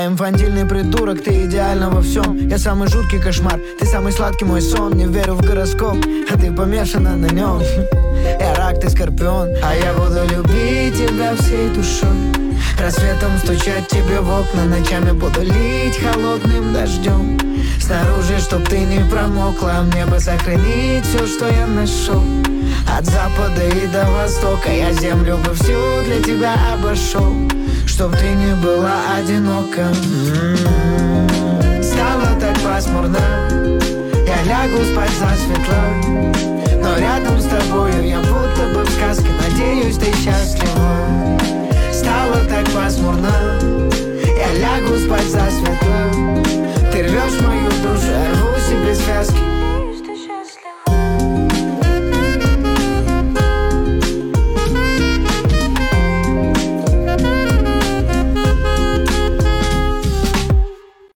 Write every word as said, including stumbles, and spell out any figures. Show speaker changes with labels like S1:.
S1: Инфантильный придурок, ты идеальна во всем. Я самый жуткий кошмар, ты самый сладкий мой сон. Не верю в гороскоп, а ты помешана на нем. Я рак, ты скорпион, а я буду любить тебя всей душой. Рассветом стучать тебе в окна, ночами буду лить холодным дождем. Снаружи, чтоб ты не промокла, мне бы сохранить все, что я нашел. От запада и до востока я землю бы всю для тебя обошел, чтоб ты не была одинока. М-м-м. Стало так пасмурно, я лягу спать засветло, но рядом с тобою я будто бы в сказке. Надеюсь, ты счастлива. Стало так пасмурно, я лягу спать засветло,